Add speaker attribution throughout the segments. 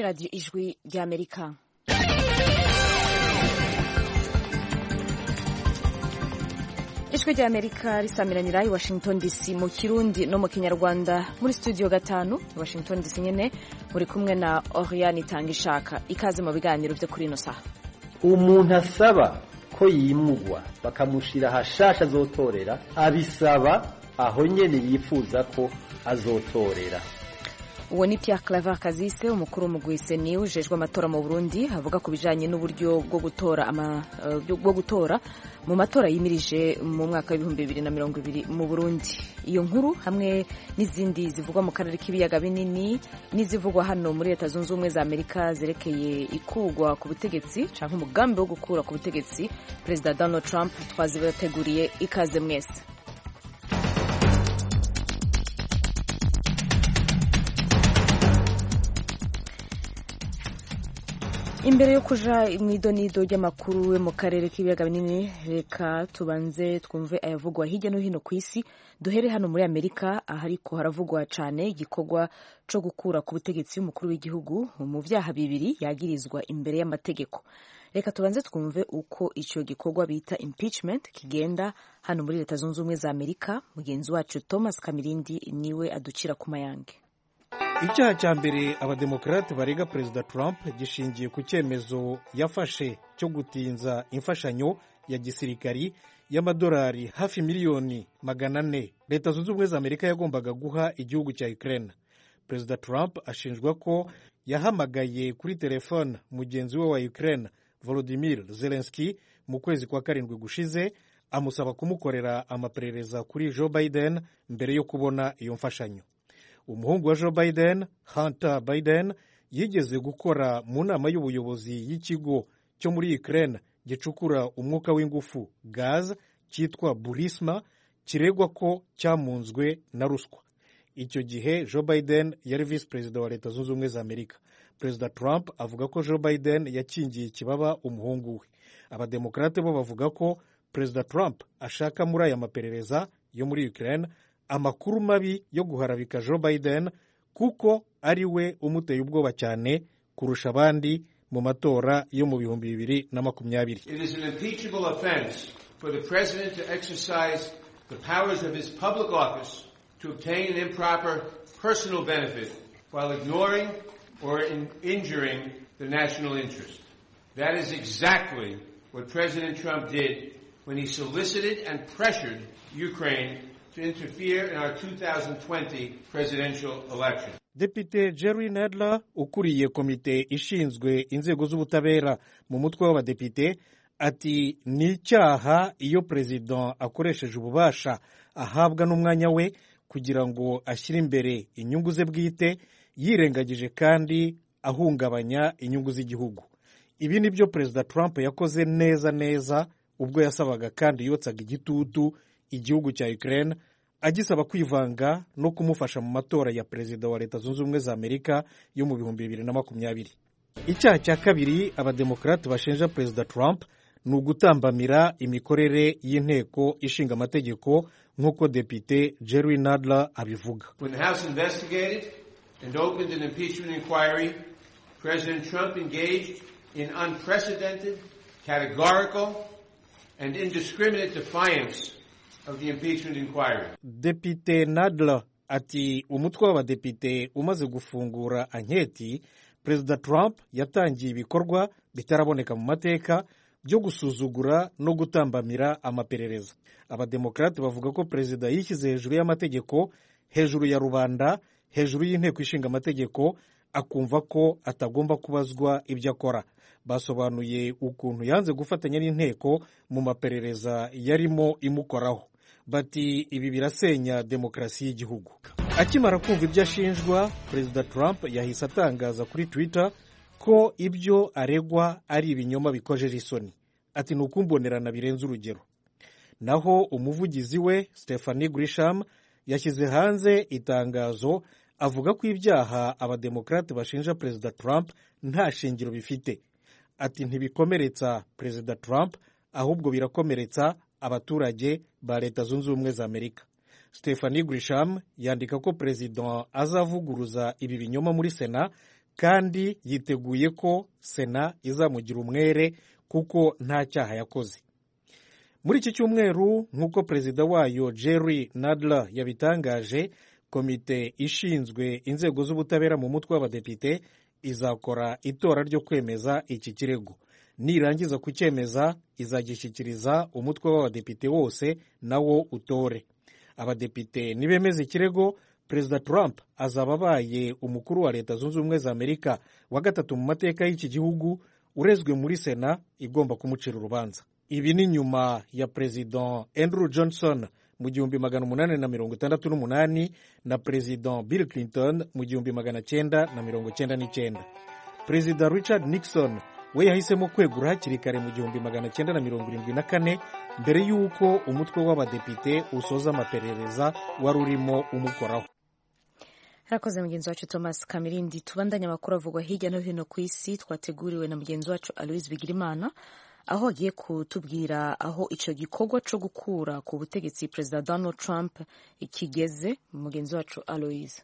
Speaker 1: radiyo ijwi ry'Amerika. Ijwi ry'Amerika risamiranira i Washington DC mu Kirundi no mu Kinyarwanda. Muri studio 5 i Washington DC nyene muri kumwe na Oriane Tangishaka. Ikaze mu biganiro byo kuri ino saha.
Speaker 2: Umuntu asaba ko yimugwa bakamushira hashasha azotorera abisaba aho nyene yifuza ko azotorera.
Speaker 1: Uwo ni Pierre Claver Kazise, umukuru w'umugwi ujejwe amatora mu Burundi, avuga ku bijanye n'uburyo bwo gutora mu matora yimirije mu mwaka w'ibihumbi 2020 mu Burundi. Iyo nkuru hamwe n'izindi zivugwa mu karere k'ibiyaga binini n'izivugwa hano muri Leta Zunze Ubumwe za Amerika zerekeye ikugwa ku butegetsi canke umugambi wo gukura ku butegetsi Perezida Donald Trump twazibateguriye. Ikaze mwese. Imbere yo kuja mw'idonido ry'amakuru yo mu karere k'ibiyaga binini, reka tubanze twumve ayavugwa hirya no hino ku isi. Duhere hano muri Amerika, ahariko haravugwa cane igikorwa co gukura ku butegetsi y'umukuru w'igihugu mu vyaha bibiri yagirizwa imbere y'amategeko. Reka tubanze twumve uko ico gikorwa bita impeachment kigenda hano muri Leta Zunze Ubumwe za Amerika. Mugenzi wacu Thomas Kamirindi niwe aducira ku mayange.
Speaker 3: Icyaha cya mbere abademokarate barega Perezida Trump gishingiye ku cyemezo yafashe cyo gutinza imfashanyo ya gisirikari y'amadolari hafi miliyoni 400 Leta Zunze Ubumwe za Amerika yagombaga guha igihugu cya Ukraine. Perezida Trump ashinjwa ko yahamagaye kuri telefone mugenzi we wa Ukraine Volodymyr Zelensky mu kwezi kwa karindwi gushize amusaba kumukorera amaperereza kuri Joe Biden mbere yo kubona iyo mfashanyo. Umuhungu wa Joe Biden, Hunter Biden, yigeze gukora mu nama y'ubuyobozi y'ikigo cyo muri Ukraine gicukura umwuka w'ingufu gaz cyitwa Burisma, kiregwa ko cyamunzwe na ruswa. Icyo gihe Joe Biden yari vice perezida wa Leta Zunze Ubumwe za Amerika. Perezida Trump avuga ko Joe Biden yakingiye ikibaba umuhungu we. Abademokarate bo bavuga ko Perezida Trump ashaka muri aya maperereza yo muri Ukraine amakuru mabi yo guharabika Joe Biden kuko ari we umuteye ubwoba cyane kurusha abandi mu matora yo mu bihumbi 2020.
Speaker 4: It is an impeachable offense for the president to exercise the powers of his public office to obtain an improper personal benefit while ignoring or injuring the national interest. That is exactly what President Trump did when he solicited and pressured Ukraine to interfere in our 2020 presidential election.
Speaker 3: Depite Jerry Nadler ukuriye komite ishinzwe inzego z'ubutabera mu mutwe w'abadepite ati ni icyaha iyo president akoresheje ububasha ahabwa n'umwanya we kugira ngo ashyire imbere inyungu ze bwite yirengagije kandi ahungabanya inyungu z'igihugu. Ibi nibyo Perezida Trump yakoze neza ubwo yasabaga kandi yotsaga igitutu igihugu cya Ukraine agisaba kwivanga no kumufasha mu matora ya perezida wa Leta Zunze Ubumwe za Amerika yo mu bihumbi 2020. Icyaha cya kabiri abademokarate bashinja Perezida Trump ni ugutambamira imikorere y'inteko ishinga amategeko nk'uko Depite Jerry Nadler abivuga.
Speaker 4: When the House investigated and opened an impeachment inquiry, President Trump engaged in unprecedented, categorical and indiscriminate defiance of the impeachment inquiry.
Speaker 3: Depite Nadler ati umutwe w'abadepite umaze gufungura anketi, Perezida Trump yatangiye ibikorwa bitaraboneka mu mateka byo gusuzugura no gutambamira amaperereza. Abademokarate bavuga ko perezida yishyize hejuru y'amategeko, hejuru ya rubanda, hejuru y'inteko ishinga amategeko, akumva ko atagomba kubazwa ibyo akora. Basobanuye ukuntu yanze gufatanya n'inteko mu maperereza yarimo imukoraho. Bati ibi birasenya demokarasi y'igihugu. Akimara kumva ibyo ashinjwa, Perezida Trump yahise atangaza kuri Twitter ko ibyo aregwa ari ibinyoma bikojeje isoni. Ati nukumbonerana birenze urugero. Naho umuvugizi we Stephanie Grisham yashyize hanze itangazo avuga ko ibyaha abademokarate bashinja Perezida Trump nta shingiro bifite. Ati ntibikomeretsa Perezida Trump ahubwo birakomeretsa abaturage ba Leta Zunze Ubumwe za Amerika. Stephanie Grisham yandika ko Perezida azavuguruza ibi binyoma muri Sena kandi yiteguye ko sena izamugira umwere kuko nta cyaha yakoze. Muri iki cyumweru nk'uko perezida wayo Jerry Nadler yabitangaje, komite ishinzwe inzego z'ubutabera mu mutwe w'abadepite izakora itora ryo kwemeza iki kirego. Nirangiza kucyemeza izagishyikiriza umutwe w'abadepite wose nawo utore. Abadepite nibemeza ikirego, perezida Trump azaba abaye umukuru wa Leta Zunze Ubumwe za Amerika wa gatatu mu mateka y'iki gihugu urezwe muri sena igomba kumucira urubanza. Ibi ni nyuma ya perezida Andrew Johnson mu 1868 na perezida Bill Clinton mu 1999. Perezida Richard Nixon we yahisemo kwegura hakiri kare mu 1974 mbere y'uko umutwe w'abadepite usoza amaperereza wari urimo umukoraho.
Speaker 1: Harakoze mugenzi wacu Thomas Kamirindi. Tubandanya amakuru avugwa hirya no hino ku isi twateguriwe na mugenzi wacu Aloise Bigirimana, aho agiye kutubwira aho icyo gikorwa cyo gukura ku butegetsi perezida Donald Trump ikigeze. Mugenzi wacu Aloise.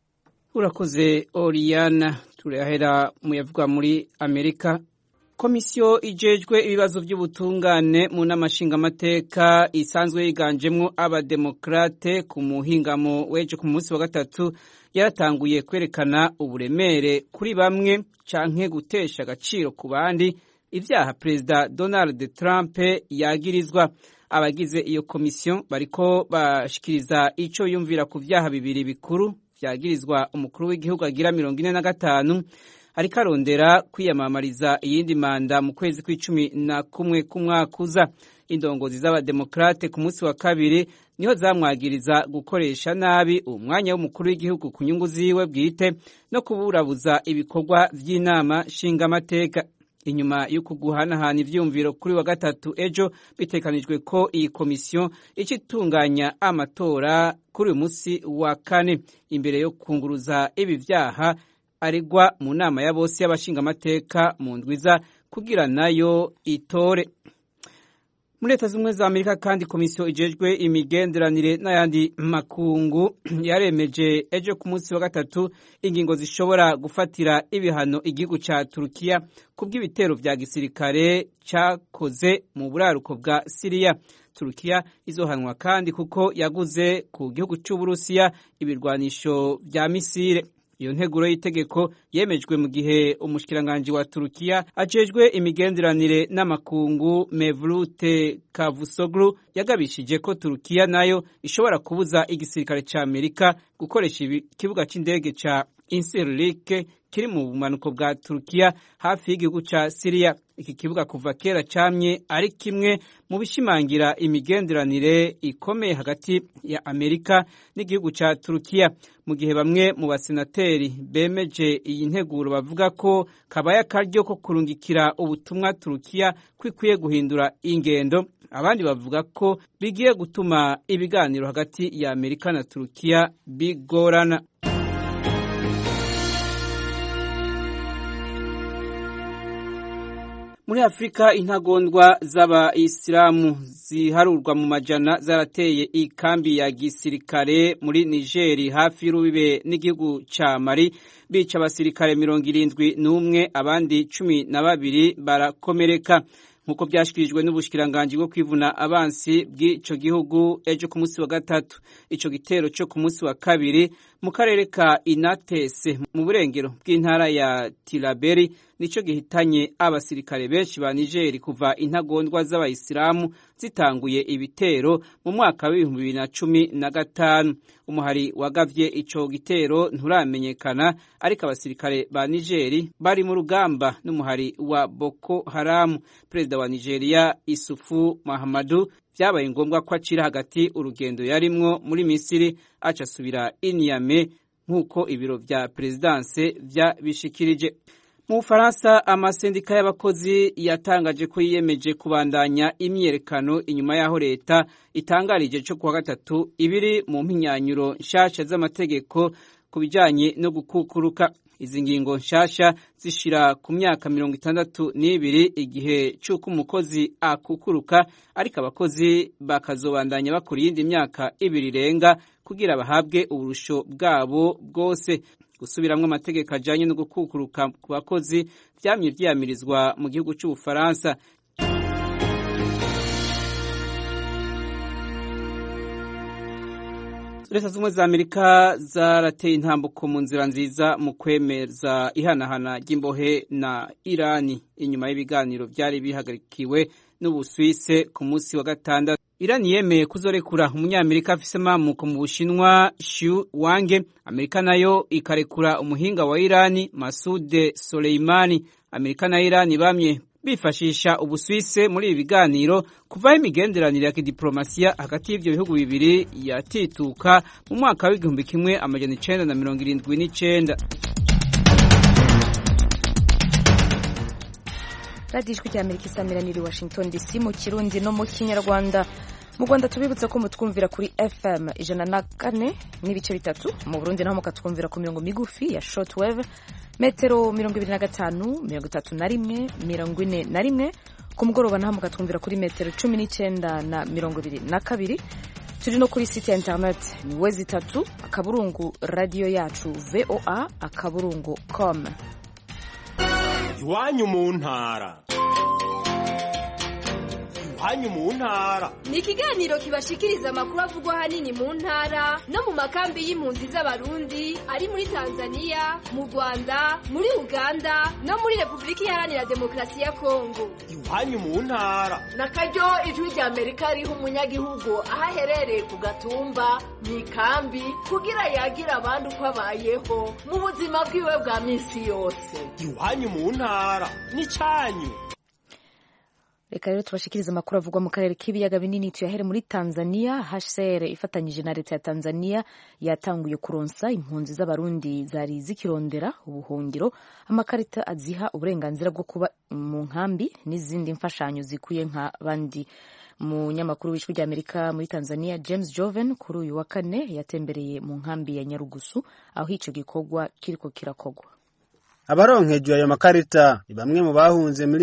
Speaker 5: Urakoze Oriana. Turahera mu yavugwa muri Amerika. Komisiyo ijejwe ibibazo by'ubutungane mu n'amashingamateka isanzwe yiganjemwo abademokrate ku muhingamo weje ku munsi wa gatatu yaratanguye kwerekana uburemere kuri bamwe canke gutesha agaciro ku bandi ivyaha perezida Donald Trump yagirizwa. Abagize iyo komisiyo bariko bashikiriza ico yumvira ku vyaha bibiri bikuru vyagirizwa umukuru w'igihugu agira 45 ariko arondera kwiyamamariza iyindi manda mu kwezi kwa11 k'umwaka uza. Indongozi z'abademokrate ku munsi wa kabiri niho zamwagiriza gukoresha nabi umwanya w'umukuru w'igihugu ku nyungu ziwe bwite no kuburabuza ibikorwa vy'inama nshingamateka. Inyuma y'uko guhanahana ivyumviro kuri wa gatatu ejo bitekanijwe ko iyi komisiyo icitunganya amatora kuri uyu munsi wa kane imbere yo kunguruza ibi vyaha aregwa mu nama ya bose y'abashingamateka mu ndwiza kugira nayo itore. Muri Leta Zunze Ubumwe za Amerika kandi komisiyo ijejwe imigenderanire n'ayandi makungu yaremeje ejo ku munsi wa gatatu ingingo zishobora gufatira ibihano igihugu ca Turukiya kubw'ibitero vya gisirikare cakoze mu buraruko bwa Syria. Turukiya izohanwa kandi kuko yaguze ku gihugu c'Uburusiya ibirwanisho vya misile. Iyo nteguro y'itegeko yemejwe mu gihe umushikiranganje wa Turukiya ajejwe imigenderanire n'amakungu Mevlut Cavusoglu yagabishije ko Turukiya nayo ishobora kubuza igisirikare ca Amerika gukoresha ikibuga c'indege ca Incirlik kiri mu bumanuko bwa Turukiya hafi y'igihugu ca Syria. Iki kibuga kuva kera camye ari kimwe mu bishimangira imigenderanire ikomeye hagati ya Amerika n'igihugu ca Turukiya. Mu gihe bamwe mu basenateri bemeje iyi nteguro bavuga ko kabaya karyo ko kurungikira ubutumwa Turukiya kwikwiye guhindura ingendo, abandi bavuga ko bigiye gutuma ibiganiro hagati ya Amerika na Turukiya bigorana. Muri Afrika intagondwa z'abayisilamu ziharurwa mu majana zarateye ikambi ya gisirikare muri Niger hafi y'urubibe n'igihugu ca Mali bica abasirikare 71 abandi 12 barakomereka nkuko byashikirijwe n'ubushikiranganje bwo kwivuna abansi bw'ico gihugu ejo ku munsi wa gatatu. Ico gitero cyo ku munsi wa kabiri mu karere ka Inatese mu burengero bw'intara ya Tilaberi nico gihitanye abasirikare benshi ba Niger kuva intagondwa z'abayisilamu zitanguye ibitero mu mwaka wa 2015. Umuhari wagavye ico gitero nturamenyekana, ariko abasirikare ba Niger bari mu rugamba n'umuhari wa Boko Haram. Perezida wa Nigeria Isufu Mahamadou vyabaye ngombwa ko acira hagati urugendo yarimwo muri Misiri aca asubira i Niamey nk'uko ibiro vya presidence vyabishikirije. Mu Faransa amasendika y'abakozi yatangaje ko yiyemeje kubandanya imyerekano inyuma yaho leta itangarije cyo kuwa gatatu ibiri mu mpinyanyuro nshasha z'amategeko kubijanye no gukukuruka. Izi ngingo nshasha zishira ku myaka 62 igihe cy'uko umukozi akukuruka, ariko abakozi bakazobandanya bakora iyindi myaka 2 irenga kugira bahabwe uburusho bwabo bwose. gusubiramwo amategeko ajanye no gukukuruka ku bakozi vyamye vyiyamirizwa mu gihugu c'Ubufaransa. Leta z'ubumwe za Amerika zarateye intambuko mu nzira nziza mu kwemeza ihanahana ry'imbohe na Irani inyuma y'ibiganiro vyari bihagarikiwe n'Ubusuwise ku munsi wa gatandatu. Irani yemeye kuzorekura umunyamerika afise amamuko mu Bushinwa Xu Wange, Amerika nayo ikarekura umuhinga wa Irani Masude Soleimani. Amerika na Irani bamye bifashisha Ubusuwise muri ibi biganiro kuvaho imigenderanire ya kidiplomasiya hagati y'ivyo bihugu bibiri yatituka mu mwaka w'igihumbi kimwe amajana 1979.
Speaker 1: Radio Ijwi ry'Amerika isamiraniye Washington DC mu Kirundi no mu Kinyarwanda. Mu Rwanda tubibutsa ko mutwumvira kuri FM 104 n'ibice bitatu, mu Burundi naho mukatwumvira ku mirongo migufi ya shortwave metero 25, 31, 41, ku mugoroba naho mukatwumvira kuri metero 19 na 22. Turi no kuri site ya internet ni wezi3 akaburungu radio yacu voa.com.
Speaker 6: Iwanyu mu ntara. Iwanyu mu ntara
Speaker 7: ni ikiganiro kibashikiriza amakuru avugwa hanini mu ntara no mu makambi y'impunzi z'abarundi ari muri Tanzania, mu Rwanda, muri Uganda no muri Republika Iharanira Demokarasi ya Kongo.
Speaker 6: Iwanyu mu ntara
Speaker 8: nakaryo Ijwi ry'Amerika riha umunyagihugu ahaherereye ku gatumba mu ikambi kugira yagira abandi uko abayeho mu buzima bwiwe bwa misi yose.
Speaker 6: Iwanyu mu ntara ni cyanyu.
Speaker 1: Reka rero tubashikiriza amakuru avugwa mu karere k'ibiyaga binini tuyahere muri Tanzania. HCR ifatanyije na leta ya Tanzania yatanguye kuronsa impunzi z'abarundi zari zikirondera ubuhungiro amakarita aziha uburenganzira bwo kuba mu nkambi n'izindi mfashanyo zikuye nka bandi. Umunyamakuru w'Ijwi ry'Amerika muri Tanzania James Joven kuri uyu wa kane yatembereye mu nkambi ya Nyarugusu aho ico gikorwa kiriko kirakogwa.
Speaker 9: Abaronkejwe ayo makarita ni bamwe mu bahunze muri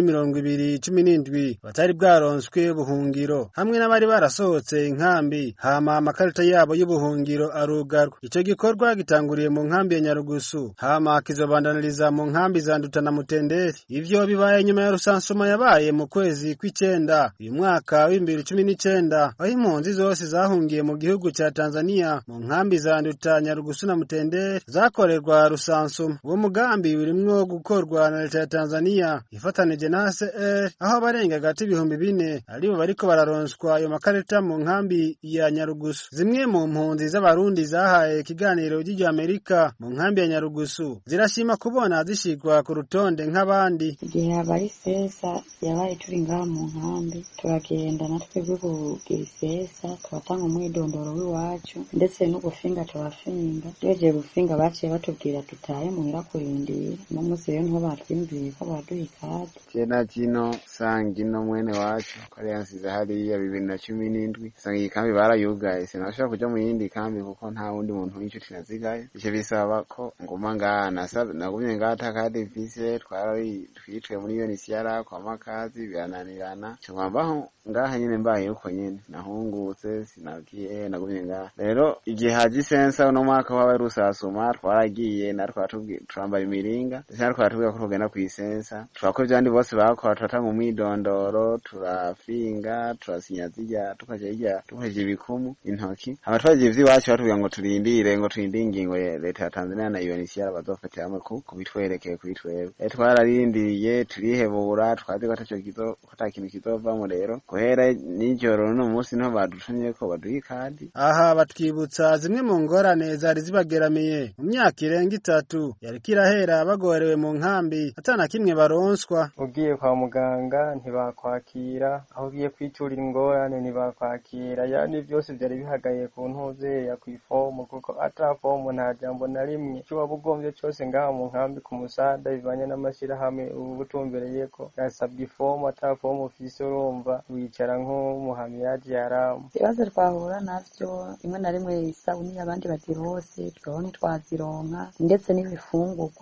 Speaker 9: 2017 batari bwaronswe ubuhungiro hamwe n'abari barasohotse inkambi hama amakarita yabo y'ubuhungiro arugarwa. Ico gikorwa gitanguriye mu nkambi ya Nyarugusu hama kizobandaniriza mu nkambi za Nduta na Mutenderi. Ivyo bibaye nyuma ya rusansuma yabaye mu kwezi kw'icenda uyu mwaka w'2019 aho impunzi zose zahungiye mu gihugu ca Tanzania mu nkambi za Nduta, Nyarugusu na Mutenderi zakorerwa rusansuma. Uwo mugambi mwo gukorwa na leta ya Tanzania ifatanije na HCR aho barenga gati 4,000 aribo bariko bararonswa ayo makarita mu nkambi ya Nyarugusu. Zimwe mu mpunzi z'abarundi zahaye ikiganiro ry'Ijwi Amerika mu nkambi ya Nyarugusu zirashima kubona zishigwa ku rutonde nk'abandi.
Speaker 10: Igihe abari sesa yabaye turi ngaha mu nkambi turagenda natwe kugira sesa turatanga umwidondoro w'iwacu ndetse no gufinga turafinga tweje gufinga baciye batubwira tutaye muhira kurindira n'umunsi rero nko batwimbiye ko baduha ikaze.
Speaker 11: Jena kino sangino mwene wacu kare yansize hariya 2017 sanga iyi kambi barayugaye sinashaka kuja mu yindi kambi kuko nta wundi muntu w'inshuti nazigaye. Icyo bisaba ko nguma ngana nagumye ngata kandi vise twitwe muri UNHCR kwa makazi birananirana cyangwa ngaha nyine mbaye uko nyine nahungutse sinagiye nagumye ngaha. Rero igihe haji sensa no mwaka wawe rusasuma twaragiye natwe turambara imiringa ndetse twatubwira ko tugenda kwisensa twakora byandi bose bakora turatanga umwidondoro turafinga turasinya zijya tukaje ibikumu intoki abatwaje ivyiwacu batubwira ngo turindire ingingo ya leta ya Tanzania na UNHCR bazofatira hamwe kubitwerekeye kubitwebwe. Twararindiriye turihebura twazi ko ata kintu kizovamo. Rero guhera nijoro no munsi no badutumye ko baduha ikadi.
Speaker 9: Aha batwibutsa zimwe mu ngorane zari zibageramiye mu myaka irenga 3 yari kirahera bagorewe mu nkambi atana kimwe baronswa.
Speaker 12: Ugiye kwa muganga ntibakwakira, aho ugiye kwiturira ingorane ntibakwakira, yani byose byari bihagaye ku ntuze ya kwifomo kuko ata fomo nta jambo na rimwe cyo wabugombye cyose ngaha mu nkambi ku musada bivanye n'amashira hamwe ubu butumbereye ko yasabye ifomo ata fomo ufise urumva wicara nko muhamiyaji yaramu.
Speaker 10: Ibibazo twahura navyo rimwe na rimwe isabuni abandi badirose twabone twazironka ndetse n'ibifungurwa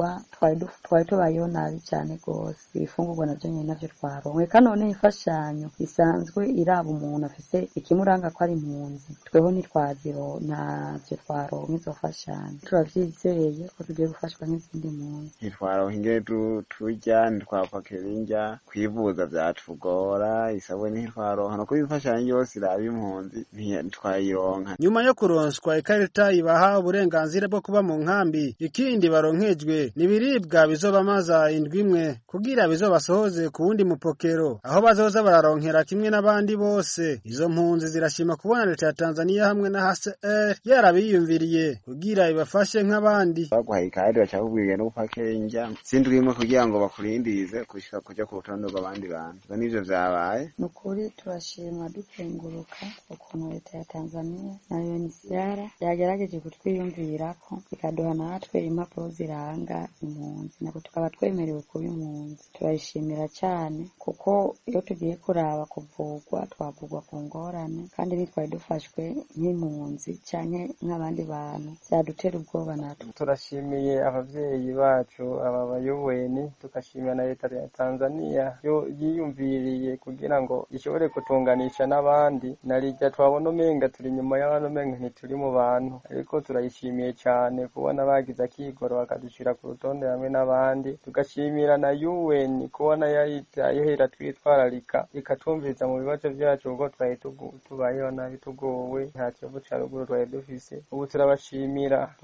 Speaker 10: twari tubayeho nabi cyane rwose. Ibifungurwa navyo nyene navyo twaronke kandi none imfashanyo isanzwe iraba umuntu afise ikimuranga ko ari impunzi, tweho ntitwaziro ntavyo twaronke izo fashanyo. Turavyizeye ko tugiye gufashwa nk'izindi mpunzi.
Speaker 11: Ntitwaronka ingene turya, ntitwapakira indya, kwivuza vyatugora, isabune ntitwaronka, no kuba imfashanyo yose iraba impunzi ntitwayironka.
Speaker 9: Nyuma yo kuronswa ikarita ibaha uburenganzira bwo kuba mu nkambi, ikindi baronkejwe n'ibiribwa bizobamaza indwi imwe kugira bizobasohoze ku wundi mupokero aho bazoza bararonkera kimwe n'abandi bose. Izo mpunzi zirashima kubona leta ya Tanzania hamwe na HCR yarabiyumviriye kugira ibafashe nk'abandi.
Speaker 11: Baguhaye ikarita bacakubwiye no gupakira indya sindwi imwe kugira ngo bakurindirize kushika kuja ku rutonde rw'abandi bantu. Nivyo vyabaye.
Speaker 10: Nukuri turashima dukenguruka ukuntu leta ya Tanzania na UNHCR yagerageje kutwiyumvirako ikaduha natwe impapuro ziranga impunzi nako tukaba twemerewe kuba impunzi. Turayishimira cyane kuko iyo tugiye kuraba kuvugwa twavugwa ku ngorane kandi nitwari dufashwe nk'impunzi canke nk'abandi bantu byadutera ubwoba natwe.
Speaker 12: Turashimiye abavyeyi bacu aba bayoweni, tukashimira na leta ya Tanzania yo yiyumviriye kugira ngo ishobore kutunganisha n'abandi. Narijya twabona umenga turi nyuma y'abantu umenga ntituri mu bantu, ariko turayishimiye cyane kubona bagize akigoro bakadushira ku rutonde hamwe n'abandi. Tugashimira na UN kubona yahera twitwararika ikatumviriza mu bibazo byacu kuko twari tubayeho nabi tugowe, nta kibazo ca ruguru twari dufise. Ubu turabashimira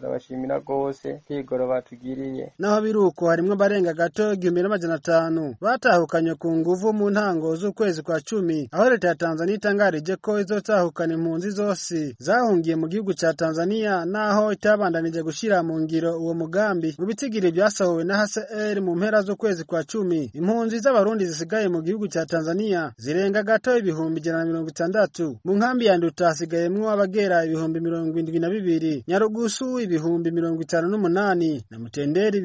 Speaker 12: rwose kwigoro batugiriye.
Speaker 9: Naho biruko harimwo barenga gato 1500 batahukanye ku nguvu mu ntango z'ukwezi kwa 10 aho leta ya Tanzania itangarije ko izotahukana impunzi zose zahungiye mu gihugu ca Tanzania naho itabandanije gushira mu ngiro uwo mugambi. Mu bitigiri byasahowe na HCR mu mpera z'ukwezi kwa 10 impunzi z'abarundi zisigaye mu gihugu ca Tanzania zirenga gato 160. Mu nkambi ya Nduta hasigayemwo abagera 72,000, Nyarugusu 58,000 na Mutenderi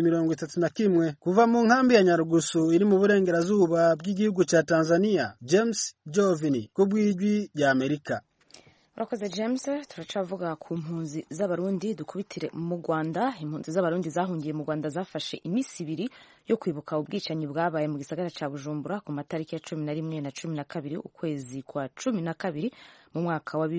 Speaker 9: 31,000. Kuva mu nkambi ya Nyarugusu iri mu burengerazuba bw'igihugu ca Tanzania, James Jovini kubwijwi ya Amerika.
Speaker 1: Urakoze James. Turacavuga ku mpunzi z'abarundi, dukubitire mu Rwanda. Impunzi z'abarundi zahungiye mu Rwanda zafashe imisi 2 yo kwibuka ubwicanyi bwabaye mu gisagara ca Bujumbura ku matariki ya 11 na 12 ukwezi kwa 12 mu mwaka wa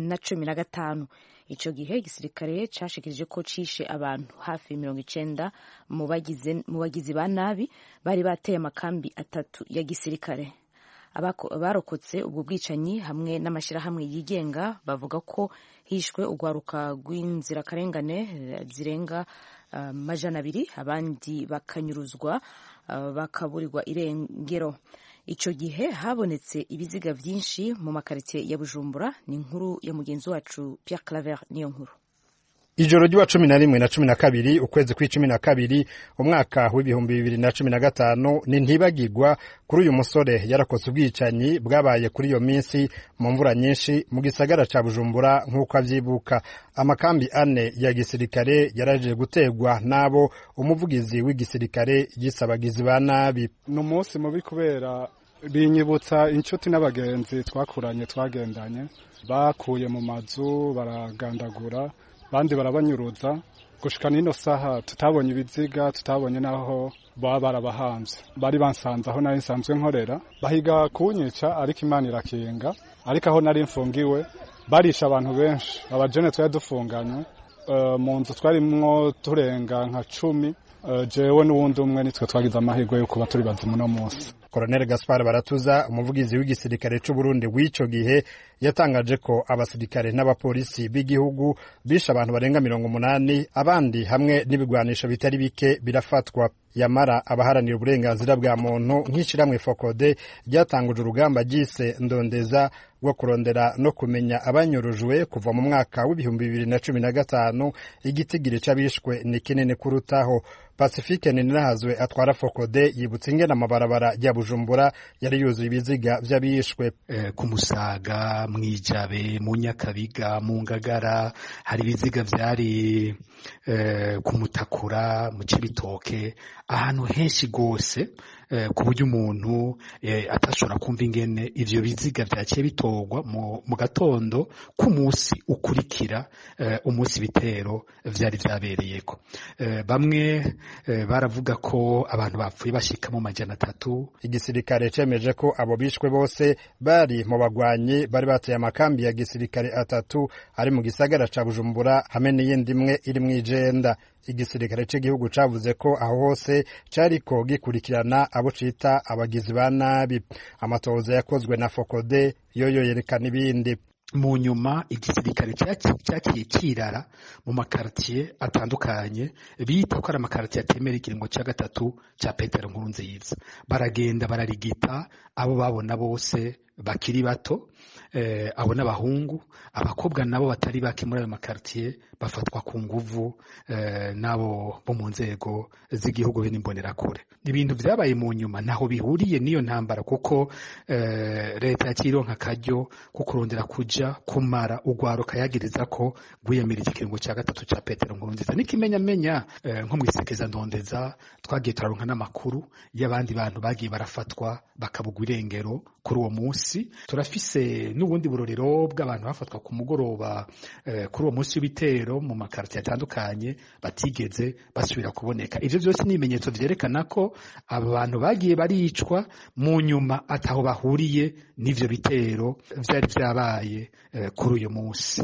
Speaker 1: 2015. Ico gihe igisirikare cashikirije ko cishe abantu hafi 90 mu bagizi ba nabi bari bateye amakambi 3 ya gisirikare. Abarokotse ubwo bwicanyi hamwe n'amashirahamwe yigenga bavuga ko hishwe ugwaruka rw'inzirakarengane zirenga 200, abandi bakanyuruzwa bakaburirwa irengero. Ico gihe habonetse ibiziga vyinshi mu makaritiye ya Bujumbura. Ni inkuru ya mugenzi wacu Pierre Claver niyo nkuru.
Speaker 13: Ijoro ry'uwa 11 na 12 ukwezi kwa12 umwaka w'ibihumbi 2015 ni ntibagirwa kuri uyu musore yarakoze ubwicanyi bwabaye kuri iyo minsi mu mvura nyinshi mu gisagara ca Bujumbura nk'uko avyibuka. Amakambi 4 ya gisirikare yaraje gutegwa nabo umuvugizi w'igisirikare yisabagizi ba nabi.
Speaker 14: N'umunsi mubi kubera binyibutsa inshuti n'abagenzi twakuranye twagendanye bakuye mu mazu baragandagura bandi barabanyuruza gushika nino saha tutabonye ibiziga, tutabonye naho baba barabahanze. Bari bansanze aho nari nsanzwe nkorera bahiga kunyica, ariko Imana irakinga. Ariko aho nari mfungiwe barisha abantu benshi, abajene twari dufunganye mu nzu twarimwo turenga nka 10. Jewe n'uwundi umwe nitwe twagize amahirwe yo kuba turi bazimu no munsi.
Speaker 13: Colonel Gaspar Baratuza umuvugizi w'igisirikare c'u Burundi w'ico gihe yatangaje ko abasirikare n'abapolisi b'igihugu bisha abantu barenga 80, abandi hamwe n'ibigwanisho bitari bike birafatwa. Yamara abaharanira uburenganzira bwa muntu nk'ishiramwe Fokode ryatanguje urugamba gise ndondeza rwo kurondera no kumenya abanyurujwe kuva mu mwaka w'ibihumbi 2015. Igitigiri c'abishwe ni kinene kurutaho. Pacifique Ninahazwe atwara Fokode yibutse ingena amabarabara ya Bujumbura yari yuzuye ibiziga vy'abishwe.
Speaker 15: Ku Musaga, Mwijabe, mu Nyakabiga, mu Ngagara hari ibiziga vyari ku Mutakura, mu Cibitoke, ahantu henshi gose ku buryo umuntu atashobora kumva ingene ivyo biziga vyaciye bitorwa mu gatondo ku musi ukurikira umunsi bitero vyari vyabereyeko. Bamwe baravuga ko abantu bapfuye bashika mu 300.
Speaker 13: Igisirikare cemeje ko abo bishwe bose bari mu bagwanyi bari bateye amakambi ya gisirikare 3 ari mu gisagara ca Bujumbura hamwe n'iyindi imwe iri mw'Ijenda. Igisirikare c'igihugu cavuze ko aho hose cariko gikurikirana abo cita abagizi ba nabi. Amatohoza yakozwe na Fokode yoyo yerekana ibindi.
Speaker 15: Mu nyuma igisirikare cyakiye kirara mu makartier atandukanye bita ko ari amakartier atemera ikiringo ca gatatu ca Petero Nkurunziza. Baragenda bararigita abo babona bose bakiri bato, abo n'abahungu, abakobwa nabo batari bake muri ayo makartier bafatwa ku nguvu nabo bo mu nzego z'igihugu b'imbonerakure kure. Ibintu vyabaye mu nyuma naho bihuriye niyo ntambara kuko leta yacironka akaryo ko kurondera kuja kumara ugwaruka yagiriza ko gwiyamirije ikiringo ca gatatu ca Petero Nkurunziza. Nikimenyamenya nko mwisekeza ndondeza twagiye turaronka n'amakuru y'abandi bantu bagiye barafatwa bakabugwa irengero kuri uwo munsi. Turafise n'ubundi burorero bw'abantu bafatwa ku mugoroba kuri uwo munsi w'ibitero mu makartier atandukanye batigeze basubira kuboneka. Ivyo byose ni ibimenyetso vyerekana ko aba bantu bagiye baricwa mu nyuma ataho bahuriye n'ivyo bitero vyari vyabaye kuri uyu munsi.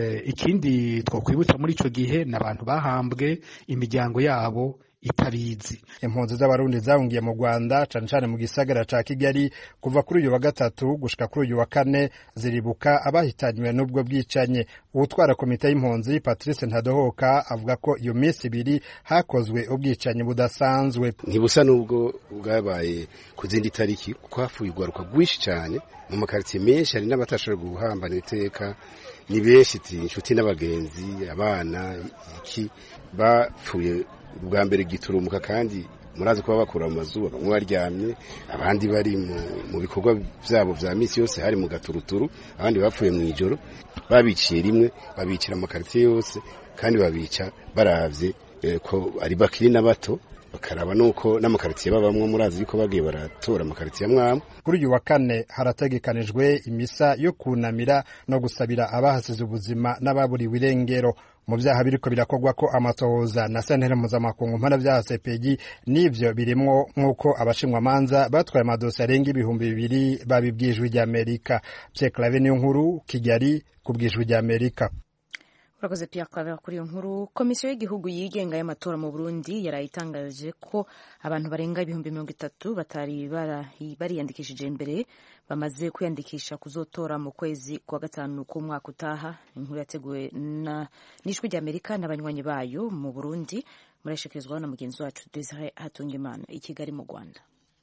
Speaker 15: Ikindi twokwibutsa muri ico gihe n'abantu bahambwe imiryango yabo itabizi.
Speaker 13: Impunzi z'abarundi zahungiye mu Rwanda cane cane mu gisagara ca Kigali kuva kuri uyu wa gatatu gushika kuri uyu wa kane ziribuka abahitanywe n'ubwo bwicanye. Uwutwara komite y'impunzi Patrice Ntadohoka avuga ko iyo minsi ibiri hakozwe ubwicanyi budasanzwe.
Speaker 16: Ntibusa n'ubwo bwabaye ku zindi tariki kuko hafuye ugwaruka rwinshi cyane mu makartier menshi, hari n'abatashobora guhambana iteka, ni benshi inshuti n'abagenzi, abana iki bapfuye bwa mbere giturumuka, kandi murazi ko bakura mu mazu, bamwe baryamye, abandi bari mu bikorwa byabo vya misi yose, hari mu gaturuturu, abandi bapfuye mu ijoro. Babiciye rimwe, babicira amakartier yose, kandi babica baravye ko ari bakiri na bato, bakaraba nuko n'amakartier babamwe murazi yuko bagiye baratora amakartier amwamwe.
Speaker 13: Kuri uyu wa kane harategekanijwe imisa yo kunamira no gusabira abahasize ubuzima n'ababuriwe irengero. Mu vyaha biriko birakorwa ko amatohoza na sentare mpuzamakungu mpanavyaha CPI n'ivyo birimwo nk'uko abashingwamanza batwaye amadosiye arenga 2,000 babibwijwe ry'Amerika. Pierre Claver niyo nkuru, Kigali kubwijwe ry'Amerika.
Speaker 1: Urakoze Pierre Claver kuri iyo nkuru. Komisiyo y'igihugu yigenga y'amatora mu Burundi yarayitangaje ko abantu barenga 30,000 batari bariyandikishije imbere bamaze kwiyandikisha kuzotora mu kwezi kwa gatanu k'umwaka utaha. Inkuru yateguwe n'ijwi ry'Amerika n'abanywanyi bayo mu Burundi, murashikirizwa na mugenzi wacu Desire Hatungimana i Kigali mu Rwanda.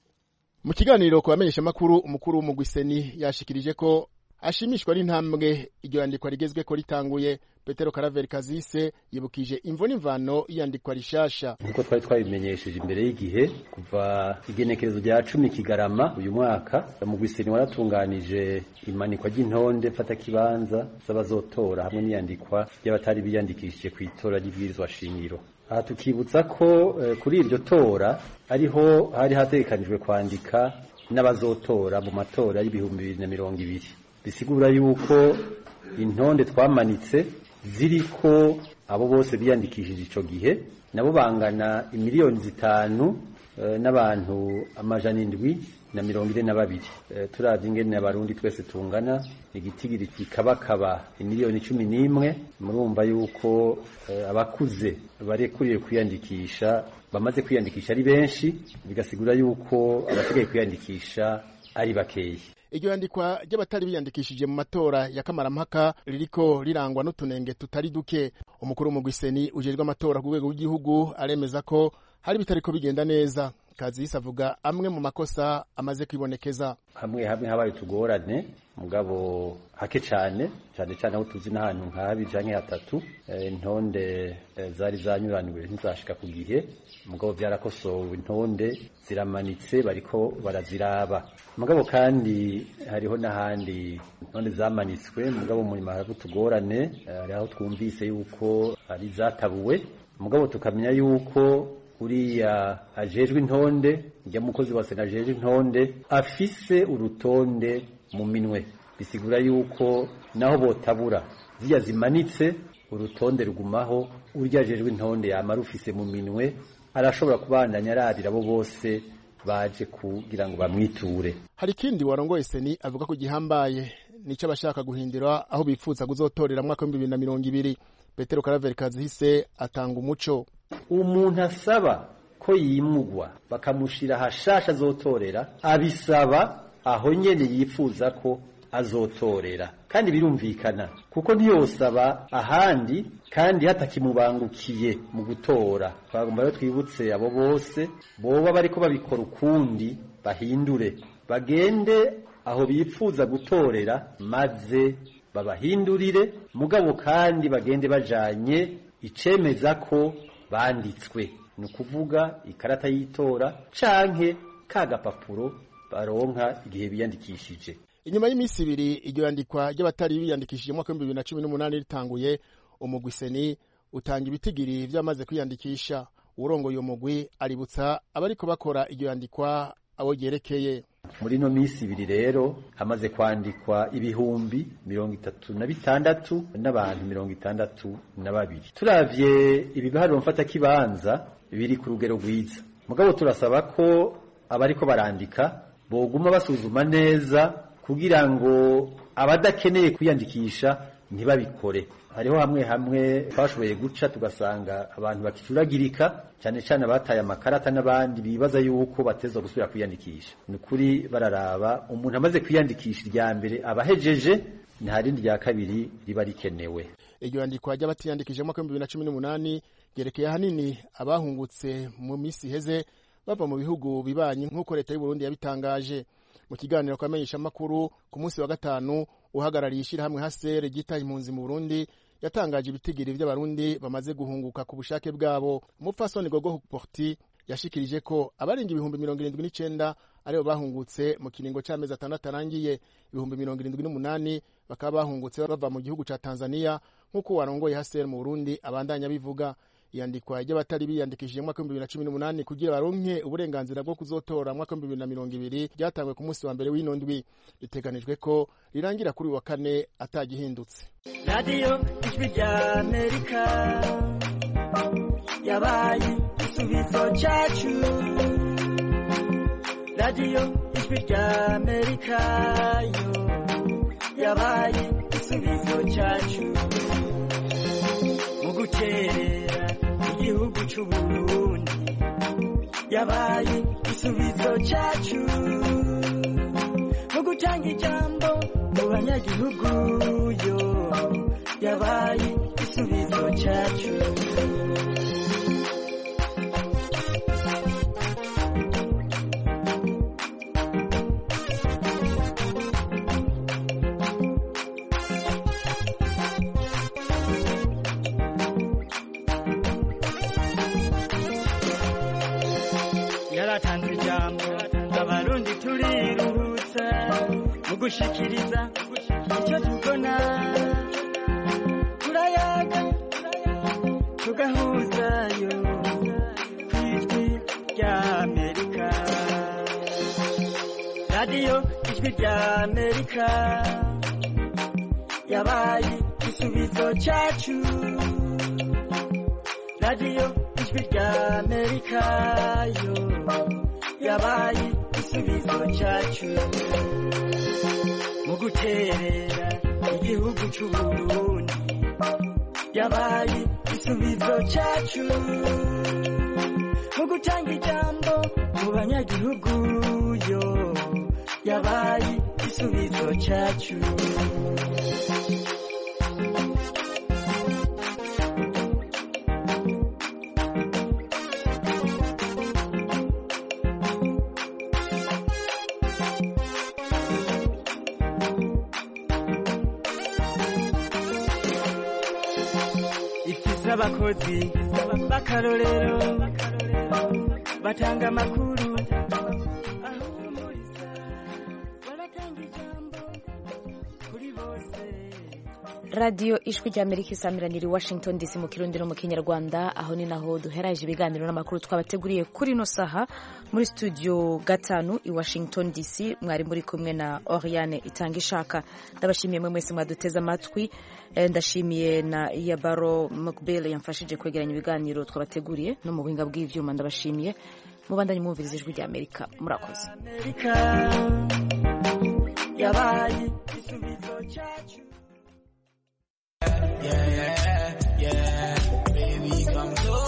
Speaker 17: Mu kiganiro ku bamenyesha makuru, umukuru w'umugwiseni yashikirije ko ashimishwa n'intambwe iryo yandikwa rigezweko ritanguye. Petero Karaveri Kazise yibukije imvo n'imvano yandikwa rishasha.
Speaker 2: Nkuko twari twabimenyesheje imbere y'igihe, kuva igenekerezo rya 10 Kigarama uyu mwaka, umugwiseni waratunganije imanikwa ry'intonde mfata kibanza z'abazotora hamwe n'iyandikwa y'abatari biyandikishije ku itora ry'ibwirizwa shingiro. Aha tukibutsa ko kuri iryo tora ariho hari hategekanijwe kwandika n'abazotora mu matora y'2020. Bisigura yuko intonde twamanitse ziriko abo bose biyandikishije ico gihe nabo bangana 5,000,000 n'abantu 742. Turavye ingene abarundi twese tungana, igitigiri kikabakaba 11,000,000. Murumva yuko abakuze barekuriye kwiyandikisha bamaze kwiyandikisha ari benshi, bigasigura yuko abasigaye kwiyandikisha ari bakeyi.
Speaker 17: Iryo yandikwa ry'abatari biyandikishije mu matora ya kamarampaka ririko rirangwa n'utunenge tutari duke. Umukuru w'umugwiseni ujejwe amatora ku rwego rw'igihugu aremeza ko hari bitariko bigenda neza. Kazisi avuga amwe mu makosa amaze kwibonekeza.
Speaker 2: Hamwe habaye tugorane mugabo hake cyane aho tuzi n'ahantu nka habiri canke hatatu intonde zari zanyuraniwe ntizashika ku gihe mugabo byarakosowe intonde ziramanitse bariko baraziraba mugabo kandi hariho n'ahandi intonde zamanitswe mugabo mu nyuma tugorane hari aho twumvise yuko ari zatabuwe mugabo tukamenya yuko uriya ajejwe intonde njya mukozi wa sena ajejwe intonde afise urutonde mu minwe bisigura yuko naho botabura zirya zimanitse urutonde rugumaho urya ajejwe intonde yama rufise mu minwe arashobora kubandanya ararira abo bose baje kugira ngo bamwiture.
Speaker 17: Hari kindi warongoye seni avuga ko gihambaye nico abashaka guhindura aho bifuza kuzotorera mwaka wa 2020. Petero Karaveri Kazihise atanga umuco.
Speaker 2: Umuntu asaba ko yimugwa bakamushira hashasha azotorera abisaba aho nyene yifuza ko azotorera kandi birumvikana kuko ntiyosaba ahandi kandi hatakimubangukiye mu gutora. Bagomba rero twibutse abo bose boba bariko babikora ukundi bahindure bagende aho bifuza gutorera maze babahindurire mugabo kandi bagende bajanye icemeza ko banditswe ni ukuvuga ikarata y'itora canke kagapapuro baronka igihe biyandikishije.
Speaker 17: Inyuma y'imisi ibiri iryo yandikwa ry'abatari biyandikishije mu mwaka wa 2018 ritanguye umugwi seni utanga ibitigiri vy'amaze kwiyandikisha. Urongoye uyo mugwi aributsa abariko bakora iryo yandikwa abo ryerekeye.
Speaker 2: Muri no misi ibiri rero hamaze kwandikwa ibihumbi 36 n'abantu 62. Turavye ibiharuro mfata kibanza biri ku rugero rwiza mugabo turasaba ko abariko barandika boguma basuzuma neza kugira ngo abadakeneye kwiyandikisha ntibabikore. Hariho hamwe twashoboye guca tugasanga abantu bakicuragirika cyane cyane bataye amakarata n'abandi bibaza yuko batezwa gusubira kwiyandikisha. Nukuri bararaba umuntu amaze kwiyandikisha irya mbere abahejeje nta rindi rya kabiri riba rikenewe.
Speaker 17: Iryo yandikwa ry'abatiyandikije mu mwaka wa 2018 gerekeye hanini abahungutse mu misi heze bava mu bihugu bibanyi nk'uko leta y'u Burundi yabitangaje. Mu kiganiro kwamenyesha makuru ku munsi wa gatanu uhagarariye ishirahamwe HCR gitaye impunzi mu Burundi yatangaje ibitigiri by'abarundi bamaze guhunguka ku bushake bwabo. Umupfasoni Gogo Porti yashikirije ko abarenga ibihumbi 79 aribo bahungutse mu kiringo c'amezi 6 arangiye. Ibihumbi 78 bakaba bahungutse bava mu gihugu ca Tanzania nk'uko warongoye HCR mu Burundi abandanya bivuga. Iyandikwa ry'abatari biyandikishije mu mwaka wa 2018 kugira baronke uburenganzira bwo kuzotora mu mwaka wa 2020 ryatangwe ku munsi wa mbere w'inondwi. Biteganijwe ko rirangira kuri wa kane atagihindutse.
Speaker 18: Radio Ijwi rya Amerika yabaye igisubizo cyacu. Radio Ijwi rya Amerika yo yabaye igisubizo cyacu mu guterera igihugu cy'u Burundi yabaye igisubizo cyacu mu gutanga ijambo mu banyagihugu yo yabaye igisubizo cyacu. Yaratanze ijambo abarundi turiruhutsa mu gushikiriza icyo tubona turayaga tugahuzayo kw'Ijwi rya Amerika. Radio Ijwi rya Amerika yabaye igisubizo cyacu. Radio Ijwi rya Amerika yo yabaye igisubizo cyacu mu guterera igihugu cy'u Burundi yabaye igisubizo cyacu mu gutanga ijambo mu banyagihugu yo yabaye igisubizo cyacu. abakozi b'akarorero batanga amakuru ahumuriza baratanga ijambo kuri bose.
Speaker 1: radiyo ijwi ry'amerika isamiraniye i washington dc mu kirundi no mu kinyarwanda. aho ni naho duheraje ibiganiro n'amakuru twabateguriye kuri ino saha muri studio gatanu i washington dc. mwari muri kumwe na Oriane Itanga Ishaka. ndabashimiye mwe mwese mwaduteze amatwi. ndashimiye na Yabaro Mokbel yamfashije kwegeranya ibiganiro twabateguriye no mu buhinga bw'ivyuma. ndabashimiye mubandanye mwumviriza ijwi ry'amerika. murakoze. yabaye isubizo cyacu. Yeah, yeah.